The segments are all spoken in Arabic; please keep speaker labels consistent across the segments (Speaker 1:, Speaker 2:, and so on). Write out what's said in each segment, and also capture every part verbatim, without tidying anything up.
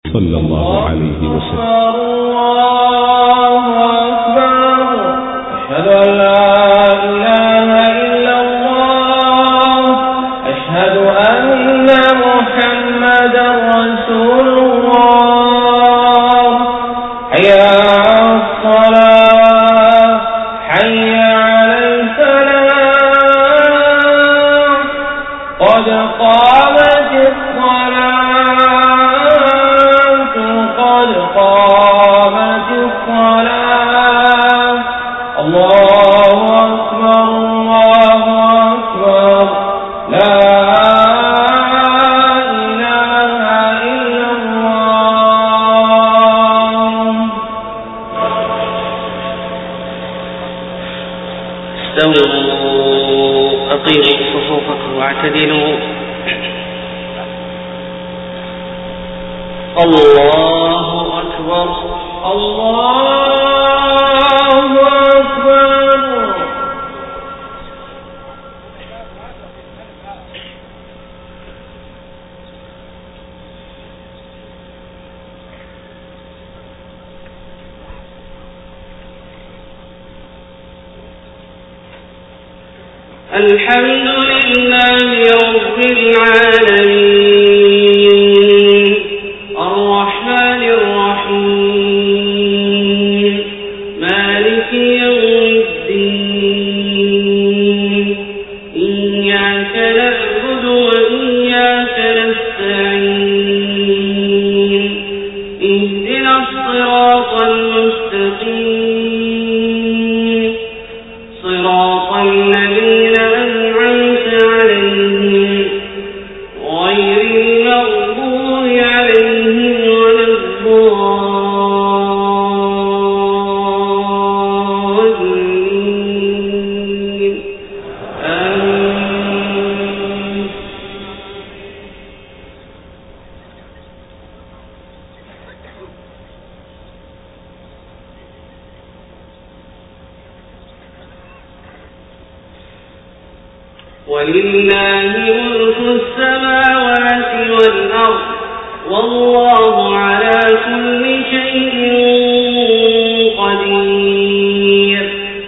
Speaker 1: صلى الله عليه وسلم.
Speaker 2: الله أكبر. أشهد أن لا إله إلا الله. أشهد أن محمدا رسول الله. حي على الصلاة. حي على الفلاح. قد قامت الصلاة. قد قامت الصلاة. الله أكبر. الله أكبر. لا إله إلا الله.
Speaker 3: استووا أقيموا صفوفكم واعتدلوا. الله أكبر.
Speaker 2: الله أكبر.
Speaker 3: الحمد لله رب العالمين الرحمن الرحيم مالك يوم الدين إياك نعبد وإياك نستعين اهدنا الصراط المستقيم صراط الذين أنعمت عليهم غير المغضوب عليهم ولا الضالين آمين. ولله ملك السماوات والأرض والله على كل شيء قدير.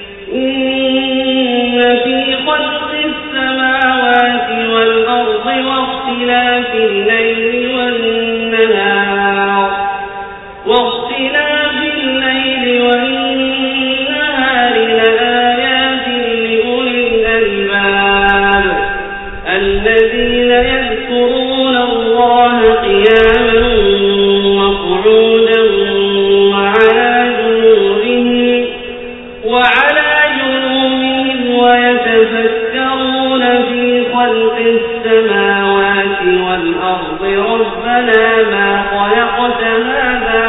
Speaker 3: إن في خلق السماوات والأرض واختلاف الليل والنهار واختلاف الليل والنهار لآيات لأولي الألباب الذين يذكرون الله قياما وقعودا وعلى جنوبهم وعلى جنوبهم ويتفكرون في خلق السماوات والأرض ربنا ما خلقت هذا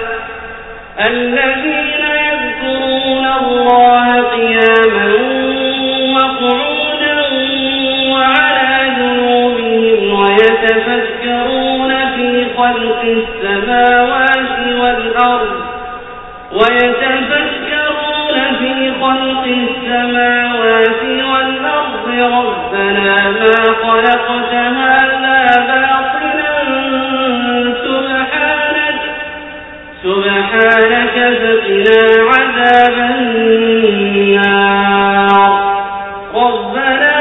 Speaker 3: الذين يذكرون الله قياما وقعودا وعلى جنوبهم ويتفكرون في خلق السماوات والأرض ويتفكرون في خلق السماوات والأرض ربنا ما خلقت هذا باطلا سبحانك سبحانك فقنا عذاب النار. ربنا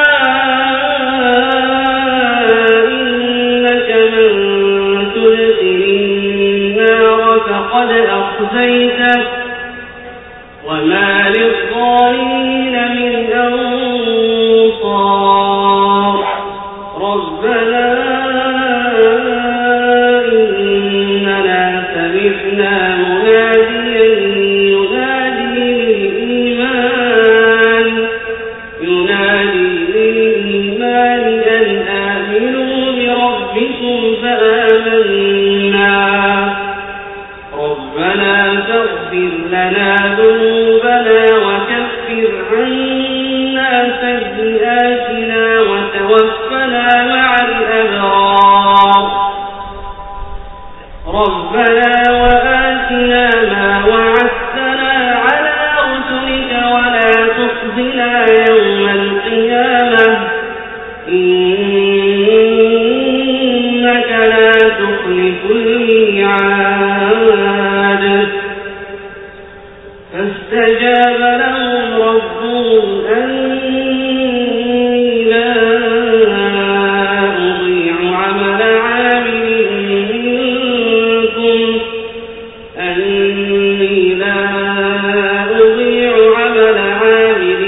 Speaker 3: إنك من تدخل النار فقد أخزيته وما للظالمين من أنصار. ربنا إننا سمعنا مناديا ينادي للإيمان ينادي للإيمان أن آمنوا بربكم فآمنا. ربنا فاغفر لنا ذنوبنا وكفر عنا سيئاتنا وتوفنا مع الأبرار. ربنا وآتنا ما وعدتنا على رسلك ولا تخزنا يوم القيامة إنك لا تخلف الميعاد. الميعاد فاستجاب لهم ربهم أني لا أضيع عمل عامل منكم أني لا أضيع عمل عامل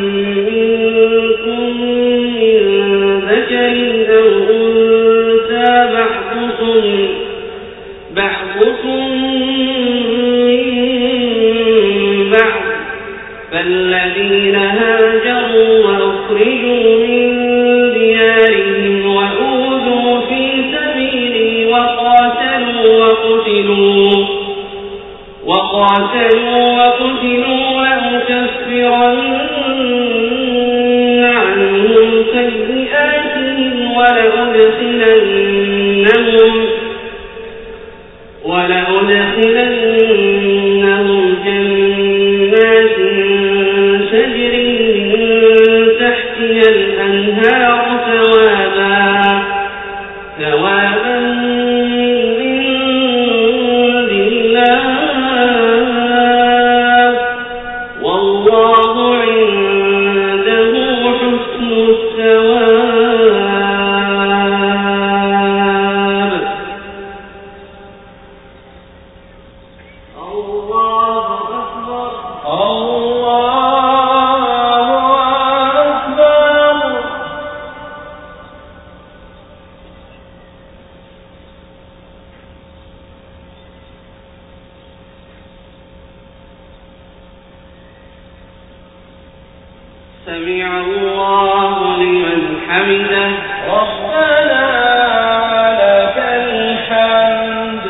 Speaker 3: منكم من ذكر أو أنثى بعضكم بعضكم فالذين هاجروا وأخرجوا من ديارهم وأوذوا في سبيلي وقاتلوا وقتلوا وقاتلوا وقتلوا لأكفرن عنهم سيئاتهم ولأدخلنهم ولأدخلنهم جنات تجري من تحتها الأنهار ثوابا ثوابا من عند الله والله عنده حسن الثواب. الله أكبر. سمع الله لمن حمده
Speaker 2: ربنا لك الحمد.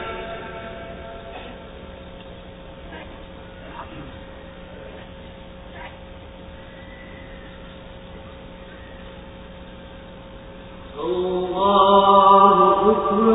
Speaker 3: الله أكبر.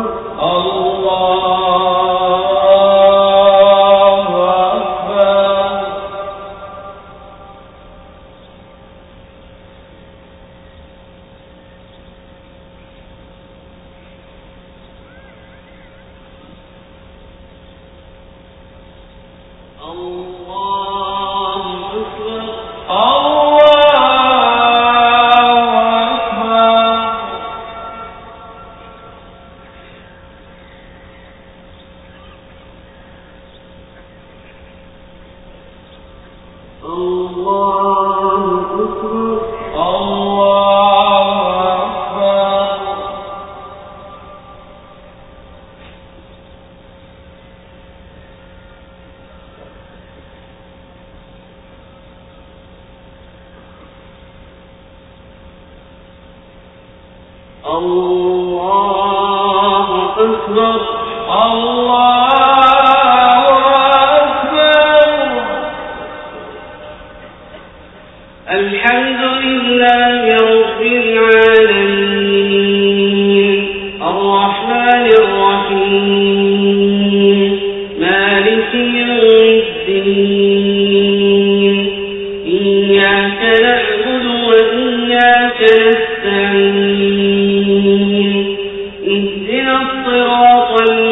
Speaker 3: الله أكبر. الله أكبر. الحمد لله رب العالمين الرحمن الرحيم مالك يوم الدين إياك نعبد وإياك نستعين اهدنا الصراط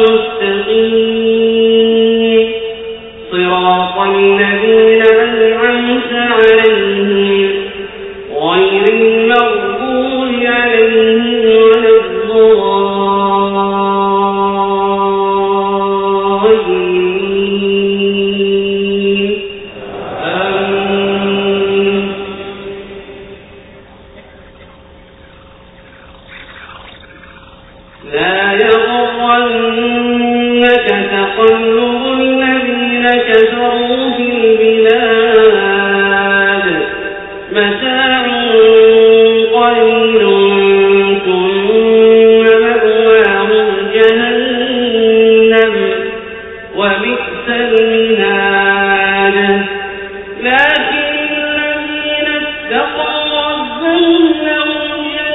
Speaker 3: المستقيم صراط الذين أنعمت عليهم غير المغضوب عليهم ولا الضالين آمين. لا يغرنك تقلب الذين كفروا في البلاد متاع قليل ثم مأواهم جهنم وبئس المهاد. لكن الذين اتقوا ربهم لهم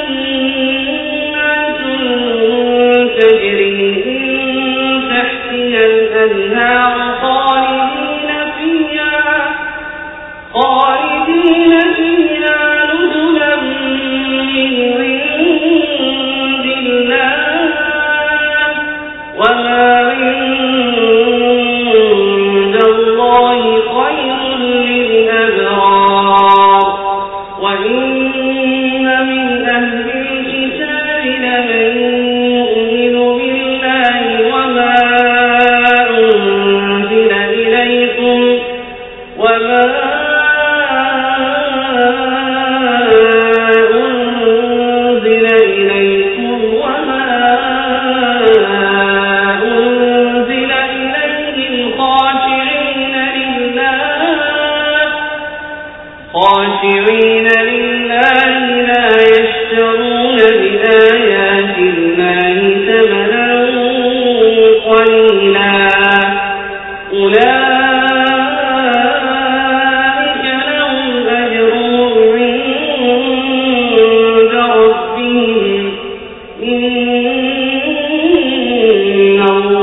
Speaker 3: جنات تجري من تحتها الأنهار خالدين فيها خالدين فيها نزلا من عند الله وما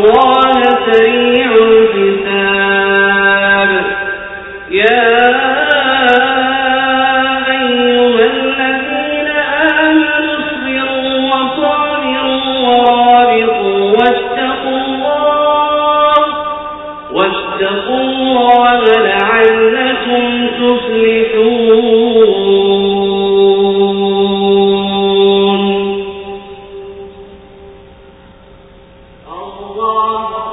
Speaker 3: الله سريع الحساب. يا أيها الذين آمنوا اصبروا وصابروا ورابطوا واتقوا الله واتقوا الله لعلكم تفلحون. الله